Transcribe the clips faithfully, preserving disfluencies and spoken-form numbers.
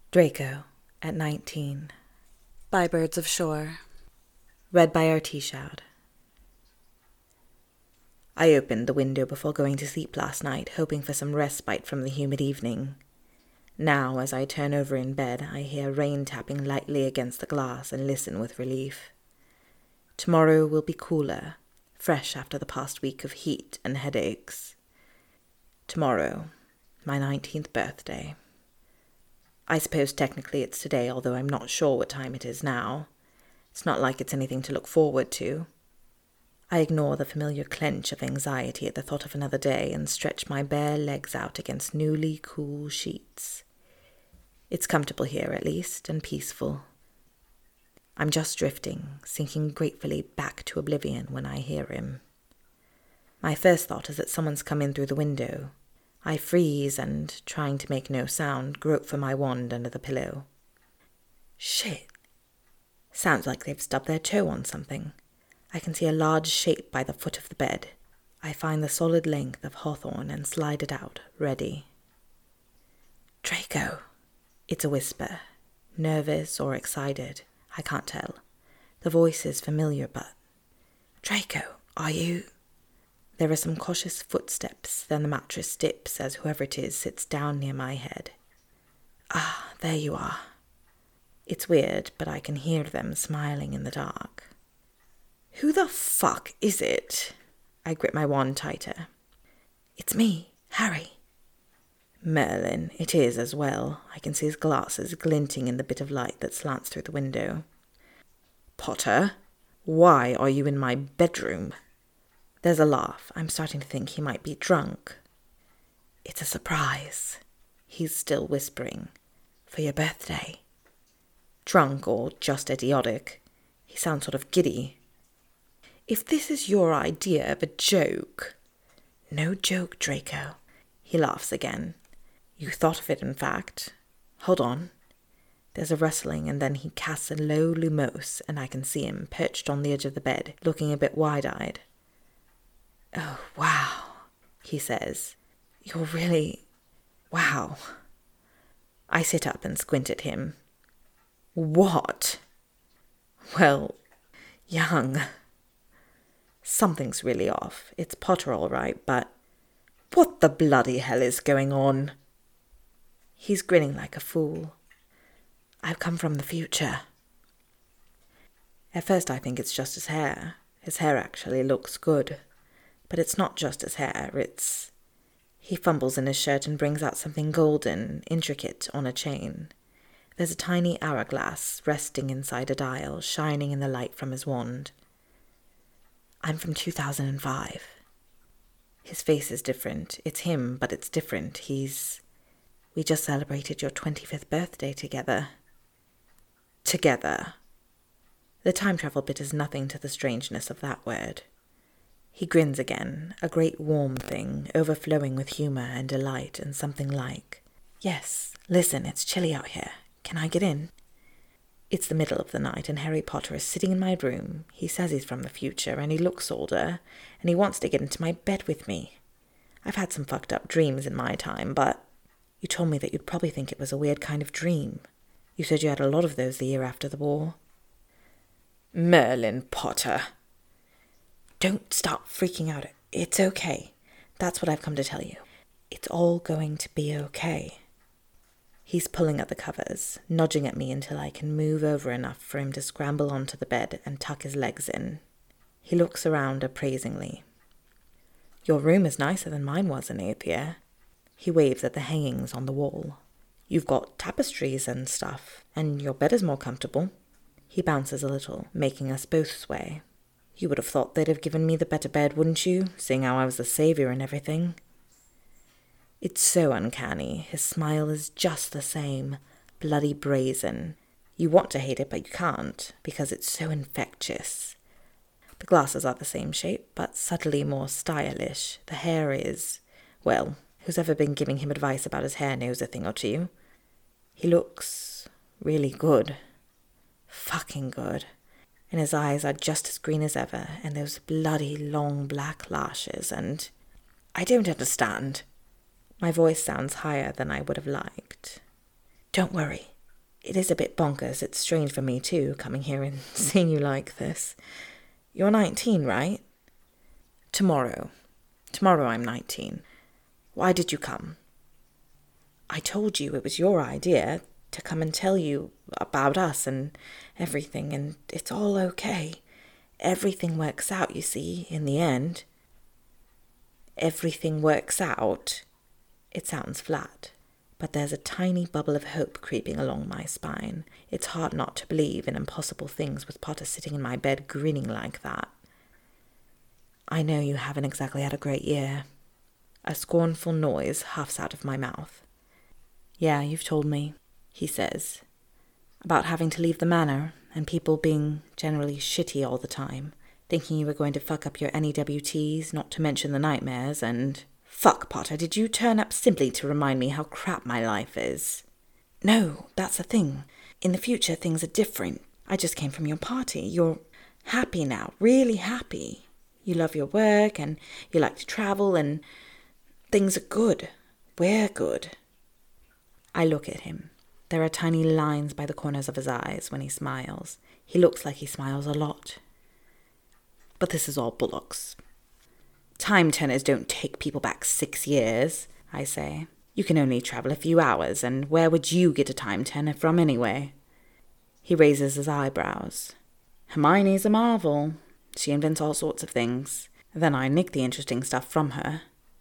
Draco at nineteen by Birds of Shore. Read by Artishoud. I opened the window before going to sleep last night, hoping for some respite from the humid evening. Now, as I turn over in bed, I hear rain tapping lightly against the glass and listen with relief. Tomorrow will be cooler, fresh after the past week of heat and headaches. Tomorrow, my nineteenth birthday. I suppose technically it's today, although I'm not sure what time it is now. It's not like it's anything to look forward to. I ignore the familiar clench of anxiety at the thought of another day and stretch my bare legs out against newly cool sheets. It's comfortable here, at least, and peaceful. I'm just drifting, sinking gratefully back to oblivion when I hear him. My first thought is that someone's come in through the window. I freeze and, trying to make no sound, grope for my wand under the pillow. Shit. Sounds like they've stubbed their toe on something. I can see a large shape by the foot of the bed. I find the solid length of hawthorn and slide it out, ready. Draco. It's a whisper. Nervous or excited. I can't tell. The voice is familiar, but... Draco, are you... There are some cautious footsteps, then the mattress dips as whoever it is sits down near my head. Ah, there you are. It's weird, but I can hear them smiling in the dark. Who the fuck is it? I grip my wand tighter. It's me, Harry. Merlin, it is as well. I can see his glasses glinting in the bit of light that slants through the window. Potter, why are you in my bedroom? There's a laugh. I'm starting to think he might be drunk. It's a surprise. He's still whispering. For your birthday. Drunk or just idiotic. He sounds sort of giddy. If this is your idea of a joke... No joke, Draco. He laughs again. You thought of it, in fact. Hold on. There's a rustling, and then he casts a low lumos, and I can see him perched on the edge of the bed, looking a bit wide-eyed. Oh, wow, he says. You're really... wow. I sit up and squint at him. What? Well, young. Something's really off. It's Potter all right, but... What the bloody hell is going on? He's grinning like a fool. I've come from the future. At first I think it's just his hair. His hair actually looks good. But it's not just his hair, it's... He fumbles in his shirt and brings out something golden, intricate, on a chain. There's a tiny hourglass resting inside a dial, shining in the light from his wand. I'm from two thousand five. His face is different. It's him, but it's different. He's... We just celebrated your twenty-fifth birthday together. Together. The time travel bit is nothing to the strangeness of that word. He grins again, a great warm thing, overflowing with humour and delight and something like, Yes, listen, it's chilly out here. Can I get in? It's the middle of the night and Harry Potter is sitting in my room. He says he's from the future and he looks older and he wants to get into my bed with me. I've had some fucked up dreams in my time, but you told me that you'd probably think it was a weird kind of dream. You said you had a lot of those the year after the war. Merlin Potter. Don't stop freaking out. It's okay. That's what I've come to tell you. It's all going to be okay. He's pulling at the covers, nudging at me until I can move over enough for him to scramble onto the bed and tuck his legs in. He looks around appraisingly. Your room is nicer than mine was in eighth year. He waves at the hangings on the wall. You've got tapestries and stuff, and your bed is more comfortable. He bounces a little, making us both sway. You would have thought they'd have given me the better bed, wouldn't you, seeing how I was the saviour and everything? It's so uncanny. His smile is just the same, bloody brazen. You want to hate it, but you can't, because it's so infectious. The glasses are the same shape, but subtly more stylish. The hair is, well, who's ever been giving him advice about his hair knows a thing or two. He looks really good. Fucking good. And his eyes are just as green as ever, and those bloody long black lashes, and... I don't understand. My voice sounds higher than I would have liked. Don't worry. It is a bit bonkers. It's strange for me too, coming here and seeing you like this. You're nineteen, right? Tomorrow. Tomorrow I'm nineteen. Why did you come? I told you it was your idea to come and tell you about us and everything, and it's all okay. Everything works out, you see, in the end. Everything works out. It sounds flat. But there's a tiny bubble of hope creeping along my spine. It's hard not to believe in impossible things with Potter sitting in my bed grinning like that. I know you haven't exactly had a great year. A scornful noise huffs out of my mouth. Yeah, you've told me, he says, about having to leave the manor and people being generally shitty all the time, thinking you were going to fuck up your N E W Ts, not to mention the nightmares, and... Fuck, Potter, did you turn up simply to remind me how crap my life is? No, that's the thing. In the future, things are different. I just came from your party. You're happy now, really happy. You love your work, and you like to travel, and things are good. We're good. I look at him. There are tiny lines by the corners of his eyes when he smiles. He looks like he smiles a lot. But this is all bollocks. Time turners don't take people back six years, I say. You can only travel a few hours, and where would you get a time turner from anyway? He raises his eyebrows. Hermione's a marvel. She invents all sorts of things. Then I nick the interesting stuff from her.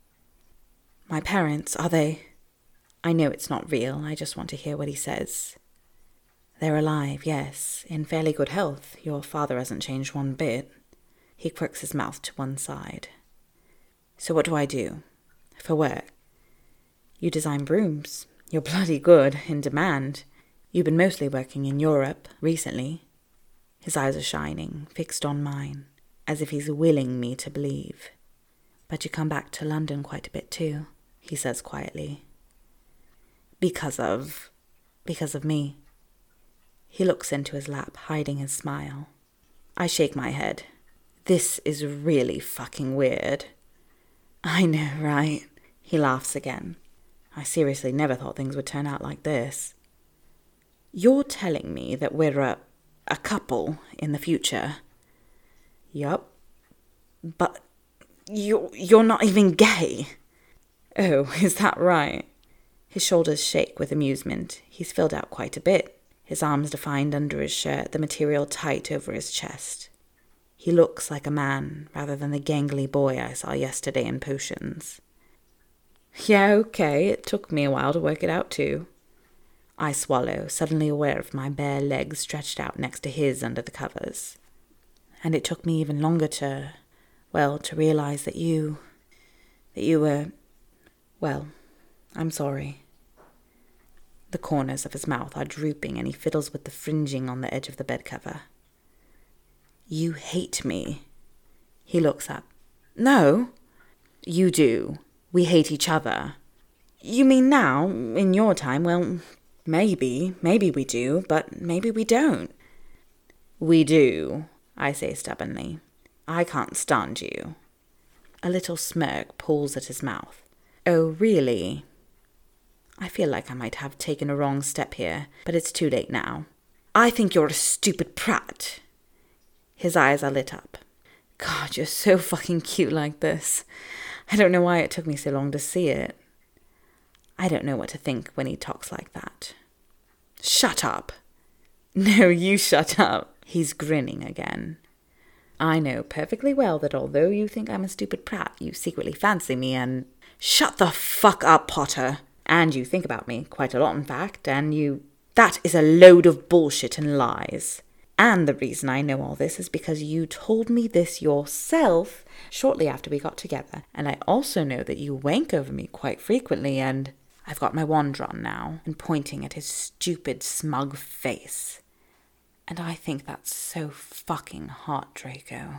My parents, are they? I know it's not real, I just want to hear what he says. They're alive, yes, in fairly good health. Your father hasn't changed one bit. He quirks his mouth to one side. So what do I do? For work? You design brooms. You're bloody good, in demand. You've been mostly working in Europe, recently. His eyes are shining, fixed on mine, as if he's willing me to believe. But you come back to London quite a bit too, he says quietly. Because of... because of me. He looks into his lap, hiding his smile. I shake my head. This is really fucking weird. I know, right? He laughs again. I seriously never thought things would turn out like this. You're telling me that we're a, a couple in the future? Yup. But you're, you're not even gay. Oh, is that right? His shoulders shake with amusement. He's filled out quite a bit. His arms defined under his shirt, the material tight over his chest. He looks like a man, rather than the gangly boy I saw yesterday in potions. Yeah, okay, it took me a while to work it out too. I swallow, suddenly aware of my bare legs stretched out next to his under the covers. And it took me even longer to, well, to realize that you, that you were, well, I'm sorry. The corners of his mouth are drooping and he fiddles with the fringing on the edge of the bed cover. You hate me. He looks up. No. You do. We hate each other. You mean now, in your time? Well, maybe. Maybe we do, but maybe we don't. We do, I say stubbornly. I can't stand you. A little smirk pulls at his mouth. Oh, really? I feel like I might have taken a wrong step here, but it's too late now. I think you're a stupid prat. His eyes are lit up. God, you're so fucking cute like this. I don't know why it took me so long to see it. I don't know what to think when he talks like that. Shut up. No, you shut up. He's grinning again. I know perfectly well that although you think I'm a stupid prat, you secretly fancy me and... Shut the fuck up, Potter. And you think about me, quite a lot in fact, and you... That is a load of bullshit and lies. And the reason I know all this is because you told me this yourself shortly after we got together. And I also know that you wank over me quite frequently, and I've got my wand drawn now and pointing at his stupid, smug face. And I think that's so fucking hot, Draco.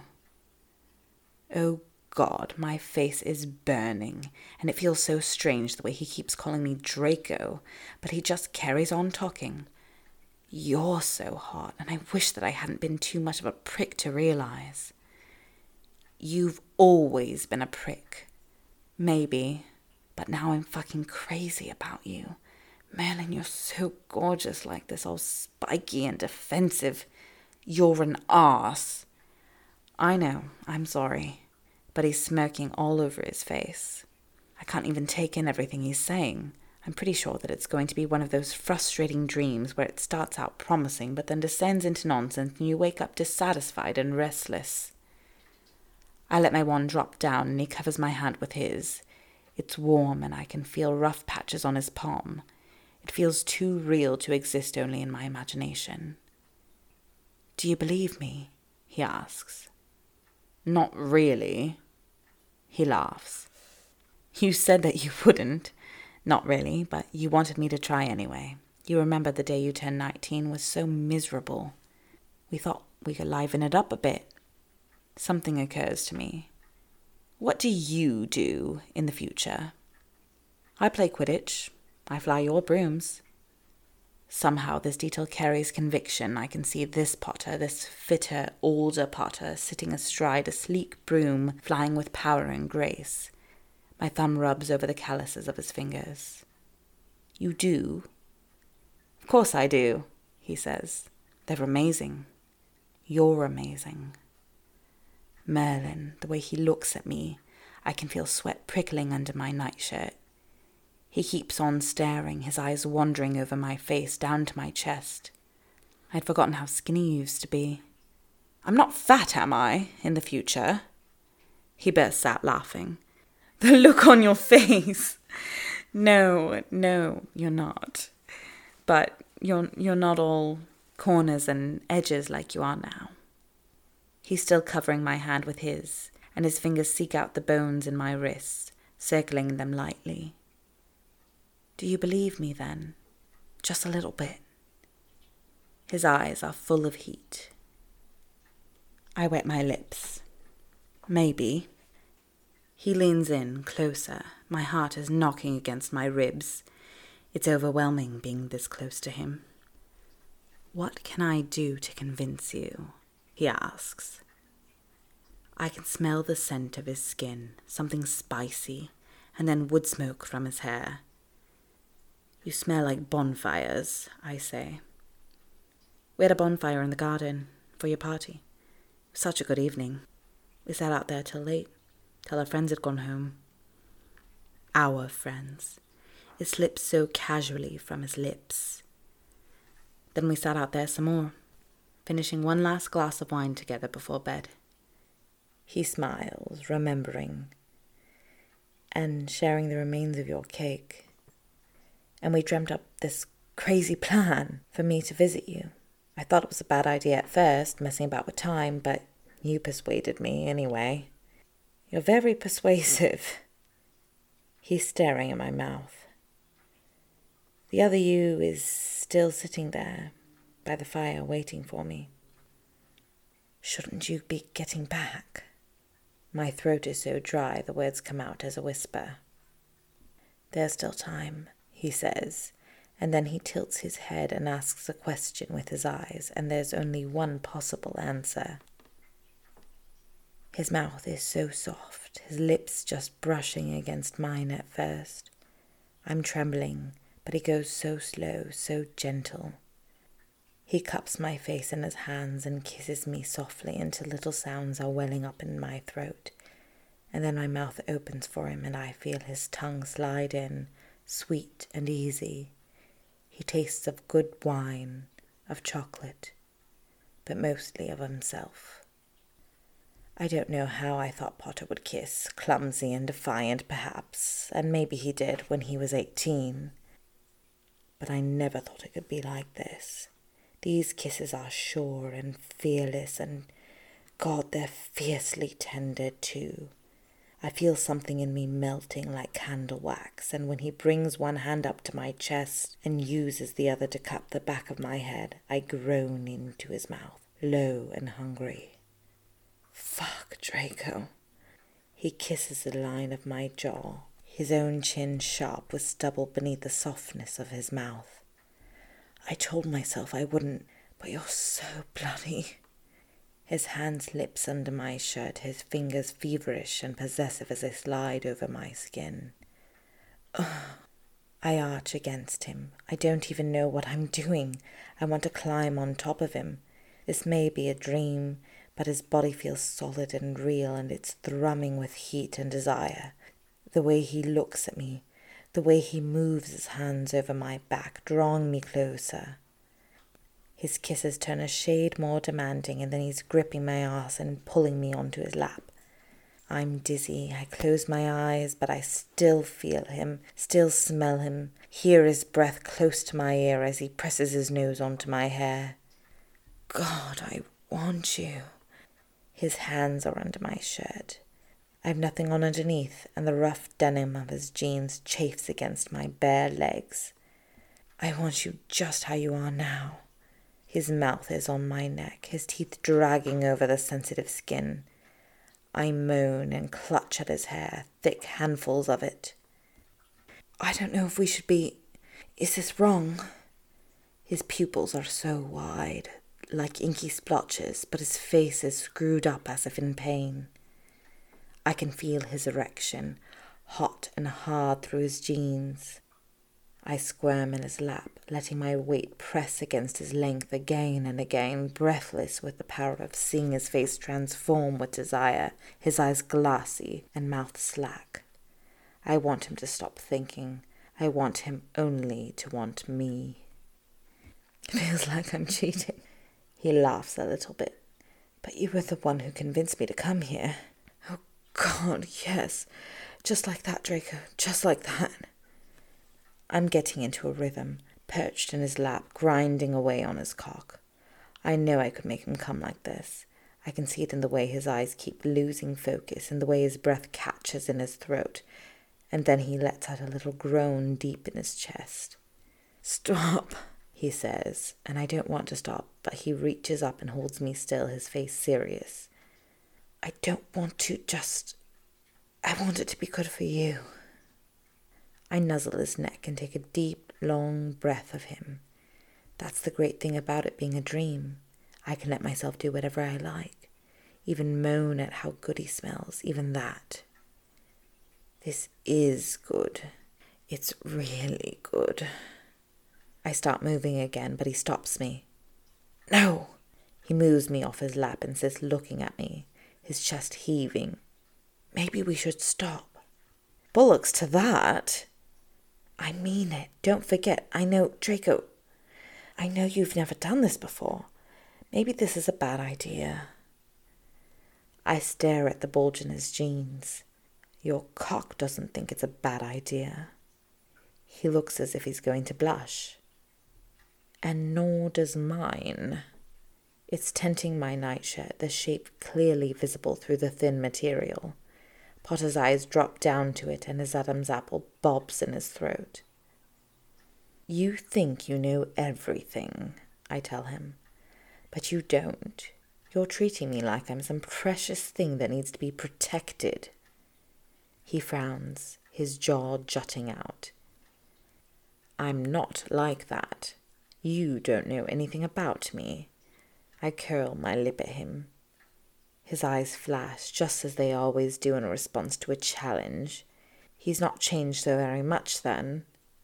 Oh God, my face is burning, and it feels so strange the way he keeps calling me Draco, but he just carries on talking. You're so hot, and I wish that I hadn't been too much of a prick to realize. You've always been a prick. Maybe, but now I'm fucking crazy about you. Merlin, you're so gorgeous like this, all spiky and defensive. You're an arse. I know, I'm sorry. But he's smirking all over his face. I can't even take in everything he's saying. I'm pretty sure that it's going to be one of those frustrating dreams where it starts out promising but then descends into nonsense and you wake up dissatisfied and restless. I let my wand drop down and he covers my hand with his. It's warm and I can feel rough patches on his palm. It feels too real to exist only in my imagination. Do you believe me? He asks. Not really. He laughs. You said that you wouldn't. Not really, but you wanted me to try anyway. You remember the day you turned nineteen was so miserable. We thought we could liven it up a bit. Something occurs to me. What do you do in the future? I play Quidditch. I fly your brooms. Somehow this detail carries conviction. I can see this Potter, this fitter, older Potter, sitting astride a sleek broom, flying with power and grace. My thumb rubs over the calluses of his fingers. You do? Of course I do, he says. They're amazing. You're amazing. Merlin, the way he looks at me, I can feel sweat prickling under my nightshirt. He keeps on staring, his eyes wandering over my face down to my chest. I'd forgotten how skinny he used to be. I'm not fat, am I, in the future? He bursts out laughing. The look on your face. No, no, you're not. But you're you're not all corners and edges like you are now. He's still covering my hand with his, and his fingers seek out the bones in my wrists, circling them lightly. Do you believe me then? Just a little bit. His eyes are full of heat. I wet my lips. Maybe. He leans in, closer. My heart is knocking against my ribs. It's overwhelming being this close to him. What can I do to convince you? He asks. I can smell the scent of his skin, something spicy, and then wood smoke from his hair. You smell like bonfires, I say. We had a bonfire in the garden for your party. It was such a good evening. We sat out there till late, till our friends had gone home. Our friends. It slipped so casually from his lips. Then we sat out there some more, finishing one last glass of wine together before bed. He smiles, remembering, and sharing the remains of your cake. And we dreamt up this crazy plan for me to visit you. I thought it was a bad idea at first, messing about with time, but you persuaded me anyway. You're very persuasive. He's staring at my mouth. The other you is still sitting there by the fire waiting for me. Shouldn't you be getting back? My throat is so dry the words come out as a whisper. There's still time, he says, and then he tilts his head and asks a question with his eyes, and there's only one possible answer. His mouth is so soft, his lips just brushing against mine at first. I'm trembling, but he goes so slow, so gentle. He cups my face in his hands and kisses me softly until little sounds are welling up in my throat, and then my mouth opens for him and I feel his tongue slide in, sweet and easy. He tastes of good wine, of chocolate, but mostly of himself. I don't know how I thought Potter would kiss, clumsy and defiant perhaps, and maybe he did when he was eighteen. But I never thought it could be like this. These kisses are sure and fearless, and God, they're fiercely tender too. I feel something in me melting like candle wax, and when he brings one hand up to my chest and uses the other to cup the back of my head, I groan into his mouth, low and hungry. Fuck, Draco. He kisses the line of my jaw, his own chin sharp with stubble beneath the softness of his mouth. I told myself I wouldn't, but you're so bloody. His hand slips under my shirt, his fingers feverish and possessive as they slide over my skin. Ugh. I arch against him. I don't even know what I'm doing. I want to climb on top of him. This may be a dream, but his body feels solid and real, and it's thrumming with heat and desire. The way he looks at me, the way he moves his hands over my back, drawing me closer. His kisses turn a shade more demanding, and then he's gripping my ass and pulling me onto his lap. I'm dizzy. I close my eyes, but I still feel him, still smell him, hear his breath close to my ear as he presses his nose onto my hair. God, I want you. His hands are under my shirt. I've nothing on underneath, and the rough denim of his jeans chafes against my bare legs. I want you just how you are now. His mouth is on my neck, his teeth dragging over the sensitive skin. I moan and clutch at his hair, thick handfuls of it. I don't know if we should be... Is this wrong? His pupils are so wide, like inky splotches, but his face is screwed up as if in pain. I can feel his erection, hot and hard through his jeans. I squirm in his lap, letting my weight press against his length again and again, breathless with the power of seeing his face transform with desire, his eyes glassy and mouth slack. I want him to stop thinking. I want him only to want me. It feels like I'm cheating. He laughs a little bit. But you were the one who convinced me to come here. Oh, God, yes. Just like that, Draco. Just like that. I'm getting into a rhythm, perched in his lap, grinding away on his cock. I know I could make him come like this. I can see it in the way his eyes keep losing focus, in the way his breath catches in his throat, and then he lets out a little groan deep in his chest. Stop, he says, and I don't want to stop, but he reaches up and holds me still, his face serious. I don't want to just... I want it to be good for you. I nuzzle his neck and take a deep, long breath of him. That's the great thing about it being a dream. I can let myself do whatever I like, even moan at how good he smells, even that. This is good. It's really good. I start moving again, but he stops me. No! He moves me off his lap and sits looking at me, his chest heaving. Maybe we should stop. Bollocks to that! I mean it. Don't forget. I know, Draco, I know you've never done this before. Maybe this is a bad idea. I stare at the bulge in his jeans. Your cock doesn't think it's a bad idea. He looks as if he's going to blush. And nor does mine. It's tenting my nightshirt, the shape clearly visible through the thin material. Potter's eyes drop down to it, and his Adam's apple bobs in his throat. You think you know everything, I tell him, but you don't. You're treating me like I'm some precious thing that needs to be protected. He frowns, his jaw jutting out. I'm not like that. You don't know anything about me. I curl my lip at him. His eyes flash, just as they always do in response to a challenge. He's not changed so very much, then.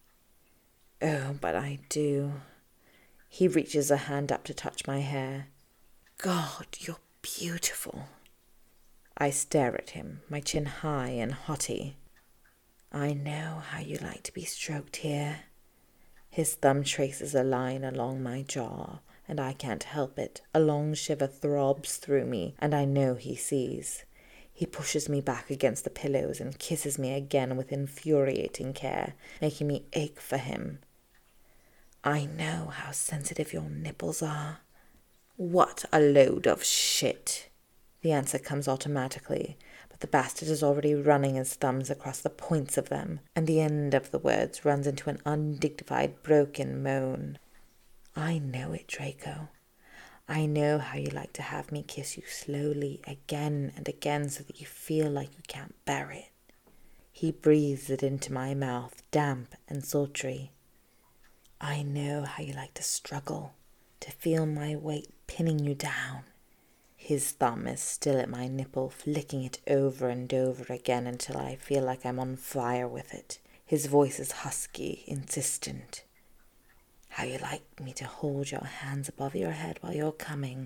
Oh, but I do. He reaches a hand up to touch my hair. God, you're beautiful. I stare at him, my chin high and haughty. I know how you like to be stroked here. His thumb traces a line along my jaw, and I can't help it. A long shiver throbs through me, and I know he sees. He pushes me back against the pillows and kisses me again with infuriating care, making me ache for him. I know how sensitive your nipples are. What a load of shit. The answer comes automatically, but the bastard is already running his thumbs across the points of them, and the end of the words runs into an undignified, broken moan. I know it, Draco. I know how you like to have me kiss you slowly again and again so that you feel like you can't bear it. He breathes it into my mouth, damp and sultry. I know how you like to struggle, to feel my weight pinning you down. His thumb is still at my nipple, flicking it over and over again until I feel like I'm on fire with it. His voice is husky, insistent. How you like me to hold your hands above your head while you're coming.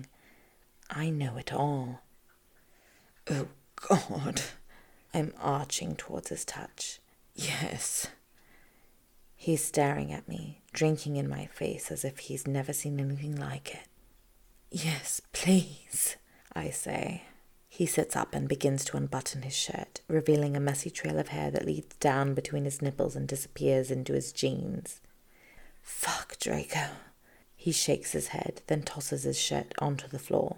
I know it all. Oh, God. I'm arching towards his touch. Yes. He's staring at me, drinking in my face as if he's never seen anything like it. Yes, please, I say. He sits up and begins to unbutton his shirt, revealing a messy trail of hair that leads down between his nipples and disappears into his jeans. Fuck, Draco. He shakes his head, then tosses his shirt onto the floor.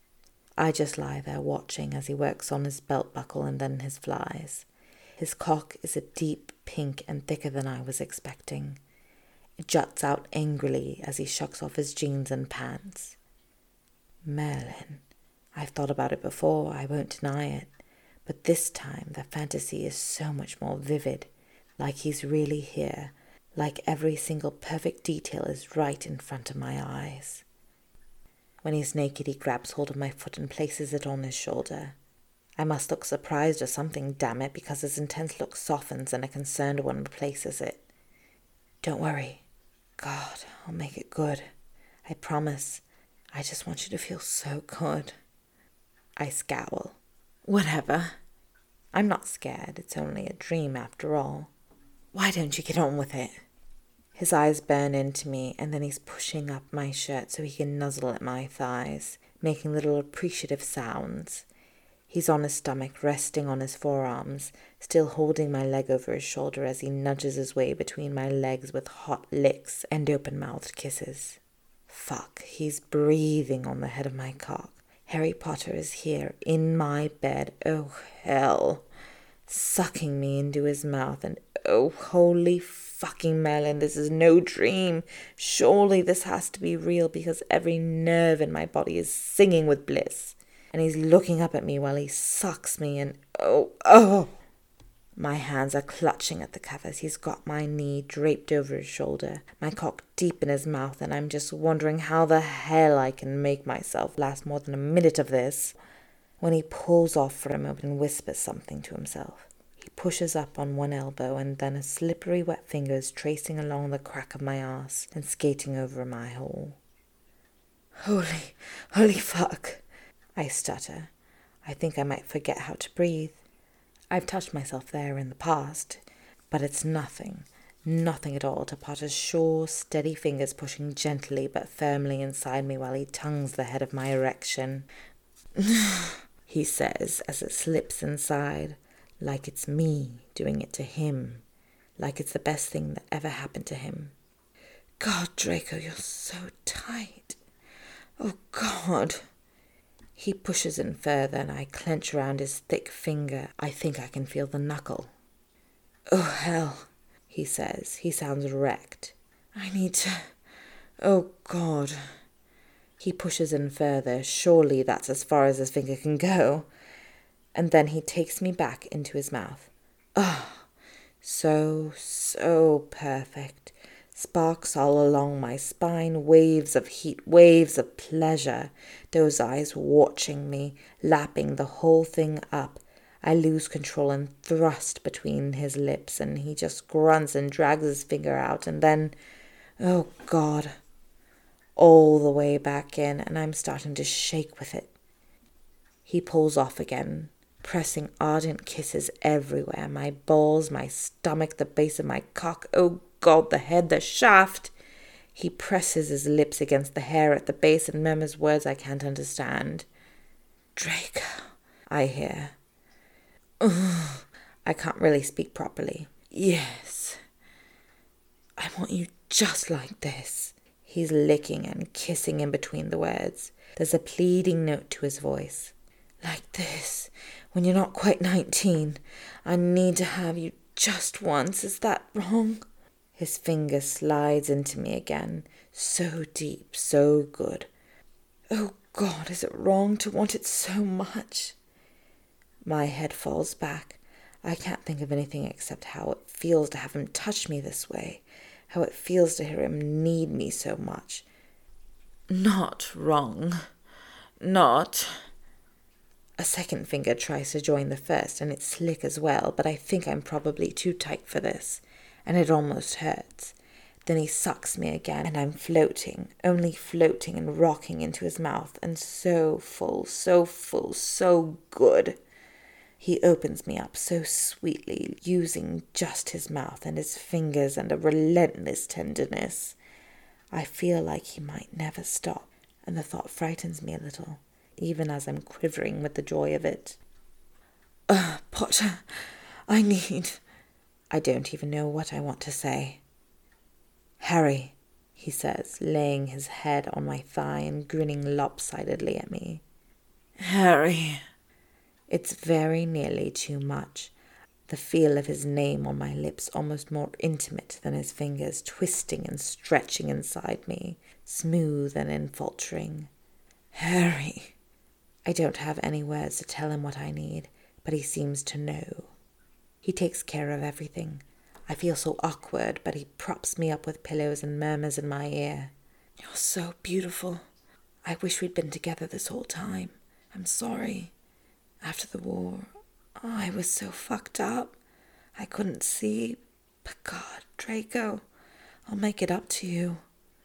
I just lie there watching as he works on his belt buckle and then his flies. His cock is a deep pink and thicker than I was expecting. It juts out angrily as he shucks off his jeans and pants. Merlin. I've thought about it before, I won't deny it. But this time the fantasy is so much more vivid, like he's really here, like every single perfect detail is right in front of my eyes. When he's naked, he grabs hold of my foot and places it on his shoulder. I must look surprised or something, damn it, because his intense look softens and a concerned one replaces it. Don't worry. God, I'll make it good. I promise. I just want you to feel so good. I scowl. Whatever. I'm not scared. It's only a dream after all. Why don't you get on with it? His eyes burn into me, and then he's pushing up my shirt so he can nuzzle at my thighs, making little appreciative sounds. He's on his stomach, resting on his forearms, still holding my leg over his shoulder as he nudges his way between my legs with hot licks and open-mouthed kisses. Fuck, he's breathing on the head of my cock. Harry Potter is here, in my bed, oh hell, sucking me into his mouth, and oh holy fucking Merlin, this is no dream. Surely this has to be real because every nerve in my body is singing with bliss. And he's looking up at me while he sucks me, and oh, oh. My hands are clutching at the covers. He's got my knee draped over his shoulder, my cock deep in his mouth, and I'm just wondering how the hell I can make myself last more than a minute of this. When he pulls off for a moment and whispers something to himself, he pushes up on one elbow and then a slippery wet finger is tracing along the crack of my arse and skating over my hole. Holy, holy fuck, I stutter. I think I might forget how to breathe. I've touched myself there in the past, but it's nothing, nothing at all to Potter's sure, steady fingers pushing gently but firmly inside me while he tongues the head of my erection. He says as it slips inside, like it's me doing it to him, like it's the best thing that ever happened to him. God, Draco, you're so tight. Oh, God. He pushes in further and I clench around his thick finger. I think I can feel the knuckle. Oh, hell, he says. He sounds wrecked. I need to... Oh, God. He pushes in further. Surely that's as far as his finger can go. And then he takes me back into his mouth. Oh, so, so perfect. Sparks all along my spine, waves of heat, waves of pleasure. Those eyes watching me, lapping the whole thing up. I lose control and thrust between his lips, and he just grunts and drags his finger out, and then, oh God, all the way back in, and I'm starting to shake with it. He pulls off again, pressing ardent kisses everywhere, my balls, my stomach, the base of my cock, oh God, the head, the shaft. He presses his lips against the hair at the base and murmurs words I can't understand. Draco, I hear. Ugh, I can't really speak properly. Yes. I want you just like this. He's licking and kissing in between the words. There's a pleading note to his voice. Like this, when you're not quite nineteen. I need to have you just once. Is that wrong? His finger slides into me again, so deep, so good. Oh God, is it wrong to want it so much? My head falls back. I can't think of anything except how it feels to have him touch me this way, how it feels to hear him need me so much. Not wrong. Not... A second finger tries to join the first, and it's slick as well, but I think I'm probably too tight for this. and it almost hurts. Then he sucks me again, and I'm floating, only floating and rocking into his mouth, and so full, so full, so good. He opens me up so sweetly, using just his mouth and his fingers and a relentless tenderness. I feel like he might never stop, and the thought frightens me a little, even as I'm quivering with the joy of it. Uh, Potter, I need... I don't even know what I want to say. Harry, he says, laying his head on my thigh and grinning lopsidedly at me. Harry. It's very nearly too much. The feel of his name on my lips almost more intimate than his fingers twisting and stretching inside me, smooth and infaltering. Harry. I don't have any words to tell him what I need, but he seems to know. He takes care of everything. I feel so awkward, but he props me up with pillows and murmurs in my ear. You're so beautiful. I wish we'd been together this whole time. I'm sorry. After the war, I was so fucked up. I couldn't see. But God, Draco, I'll make it up to you.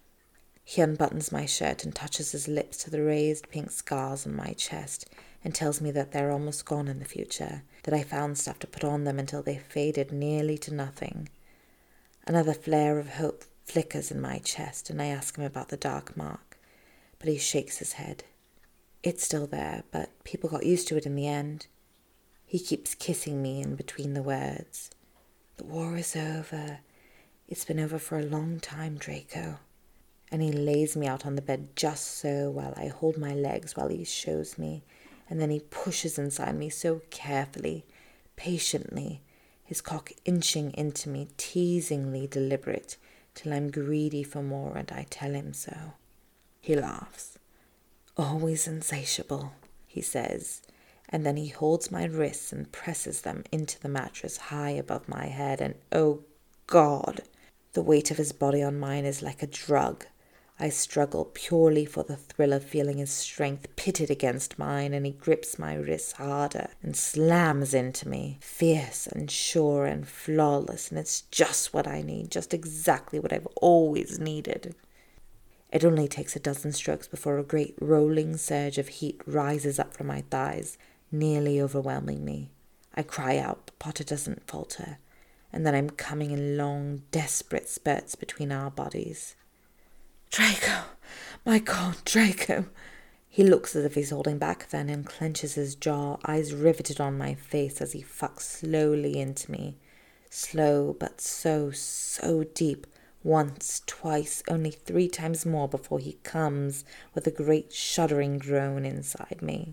He unbuttons my shirt and touches his lips to the raised pink scars on my chest and tells me that they're almost gone in the future, that I found stuff to put on them until they faded nearly to nothing. Another flare of hope flickers in my chest, and I ask him about the dark mark, but he shakes his head. It's still there, but people got used to it in the end. He keeps kissing me in between the words. The war is over. It's been over for a long time, Draco. And he lays me out on the bed just so while I hold my legs while he shows me, and then he pushes inside me so carefully, patiently, his cock inching into me, teasingly deliberate, till I'm greedy for more and I tell him so. He laughs. Always insatiable, he says, and then he holds my wrists and presses them into the mattress high above my head, and oh God, the weight of his body on mine is like a drug. I struggle purely for the thrill of feeling his strength pitted against mine, and he grips my wrists harder and slams into me, fierce and sure and flawless, and it's just what I need, just exactly what I've always needed. It only takes a dozen strokes before a great rolling surge of heat rises up from my thighs, nearly overwhelming me. I cry out, but Potter doesn't falter, and then I'm coming in long, desperate spurts between our bodies. Draco! My God, Draco! He looks as if he's holding back then and clenches his jaw, eyes riveted on my face as he fucks slowly into me. Slow, but so, so deep. Once, twice, only three times more before he comes with a great shuddering groan inside me.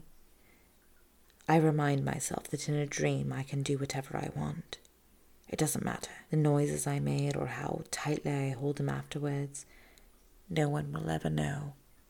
I remind myself that in a dream I can do whatever I want. It doesn't matter, the noises I made or how tightly I hold him afterwards. No one will ever know.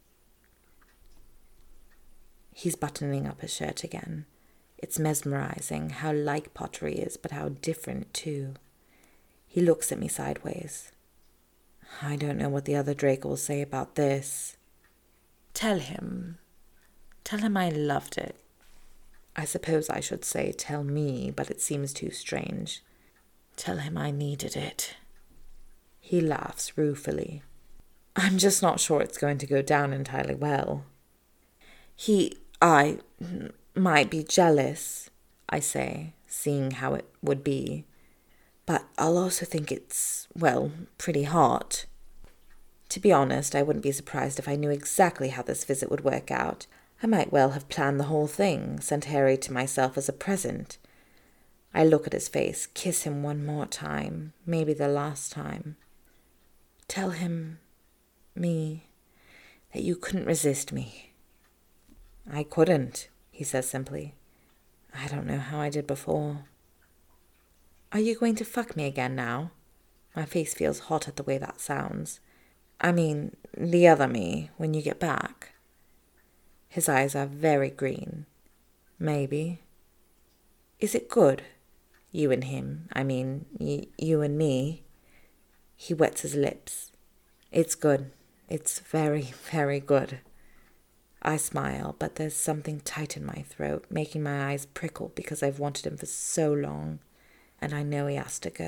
He's buttoning up his shirt again. It's mesmerizing how like Potter he is, but how different too. He looks at me sideways. I don't know what the other Draco will say about this. Tell him. Tell him I loved it. I suppose I should say tell me, but it seems too strange. Tell him I needed it. He laughs ruefully. I'm just not sure it's going to go down entirely well. He, I, might be jealous, I say, seeing how it would be. But I'll also think it's, well, pretty hot. To be honest, I wouldn't be surprised if I knew exactly how this visit would work out. I might well have planned the whole thing, sent Harry to myself as a present. I look at his face, kiss him one more time, maybe the last time. Tell him... me, that you couldn't resist me. I couldn't, he says simply. I don't know how I did before. Are you going to fuck me again now? My face feels hot at the way that sounds. I mean, the other me, when you get back. His eyes are very green. Maybe. Is it good? You and him, I mean, y- you and me. He wets his lips. It's good. It's very, very good. I smile, but there's something tight in my throat, making my eyes prickle because I've wanted him for so long, and I know he has to go.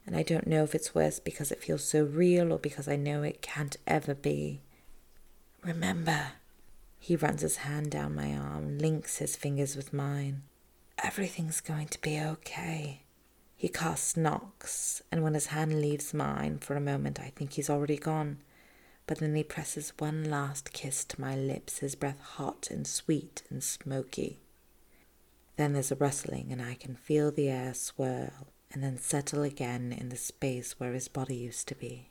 And I don't know if it's worse because it feels so real or because I know it can't ever be. Remember, he runs his hand down my arm, links his fingers with mine. Everything's going to be okay. He casts Nox, and when his hand leaves mine, for a moment I think he's already gone. But then he presses one last kiss to my lips, his breath hot and sweet and smoky. Then there's a rustling, and I can feel the air swirl and then settle again in the space where his body used to be.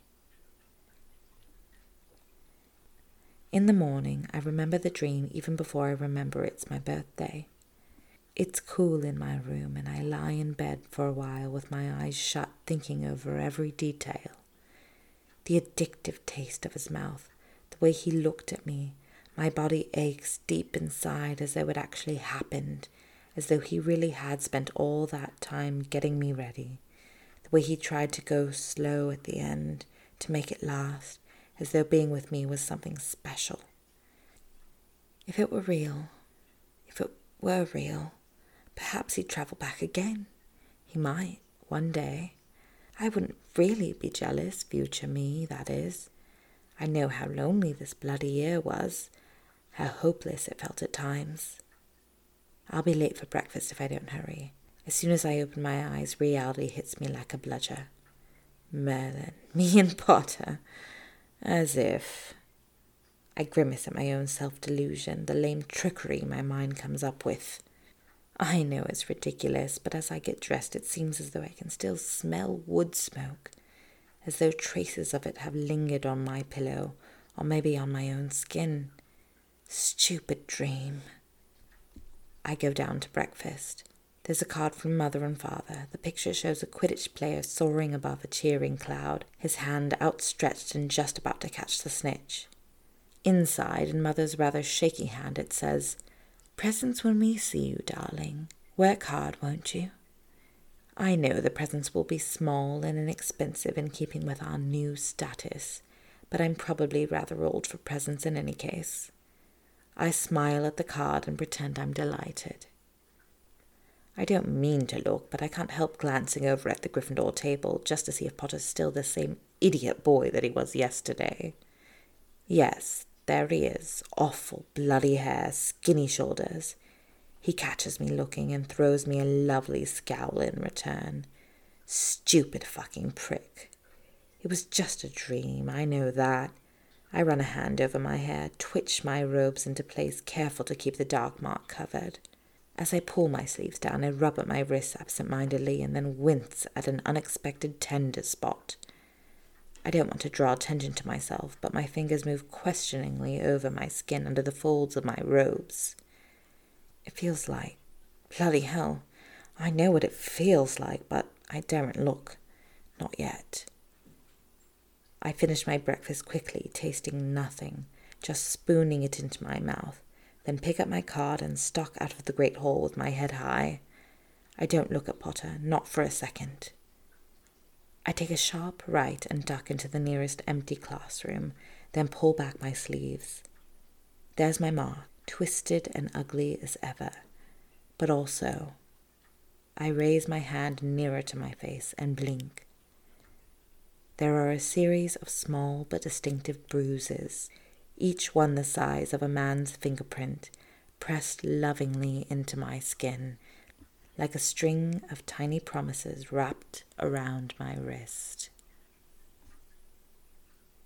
In the morning, I remember the dream even before I remember it's my birthday. It's cool in my room, and I lie in bed for a while with my eyes shut, thinking over every detail. The addictive taste of his mouth, the way he looked at me. My body aches deep inside as though it actually happened, as though he really had spent all that time getting me ready. The way he tried to go slow at the end, to make it last, as though being with me was something special. If it were real, if it were real, perhaps he'd travel back again. He might, one day. I wouldn't really be jealous, future me, that is. I know how lonely this bloody year was, how hopeless it felt at times. I'll be late for breakfast if I don't hurry. As soon as I open my eyes, reality hits me like a bludger. Merlin, me and Potter. As if. I grimace at my own self-delusion, the lame trickery my mind comes up with. I know it's ridiculous, but as I get dressed it seems as though I can still smell wood smoke, as though traces of it have lingered on my pillow, or maybe on my own skin. Stupid dream. I go down to breakfast. There's a card from Mother and Father. The picture shows a Quidditch player soaring above a cheering cloud, his hand outstretched and just about to catch the snitch. Inside, in Mother's rather shaky hand, it says, "Presents when we see you, darling. Work hard, won't you?" I know the presents will be small and inexpensive in keeping with our new status, but I'm probably rather old for presents in any case. I smile at the card and pretend I'm delighted. I don't mean to look, but I can't help glancing over at the Gryffindor table just to see if Potter's still the same idiot boy that he was yesterday. Yes, there he is, awful bloody hair, skinny shoulders. He catches me looking and throws me a lovely scowl in return. Stupid fucking prick. It was just a dream, I know that. I run a hand over my hair, twitch my robes into place, careful to keep the dark mark covered. As I pull my sleeves down, I rub at my wrists absent-mindedly and then wince at an unexpected tender spot. I don't want to draw attention to myself, but my fingers move questioningly over my skin under the folds of my robes. It feels like... bloody hell, I know what it feels like, but I daren't look. Not yet. I finish my breakfast quickly, tasting nothing, just spooning it into my mouth, then pick up my card and stalk out of the great hall with my head high. I don't look at Potter, not for a second. I take a sharp right and duck into the nearest empty classroom, then pull back my sleeves. There's my mark, twisted and ugly as ever, but also... I raise my hand nearer to my face and blink. There are a series of small but distinctive bruises, each one the size of a man's fingerprint, pressed lovingly into my skin, like a string of tiny promises wrapped around my wrist.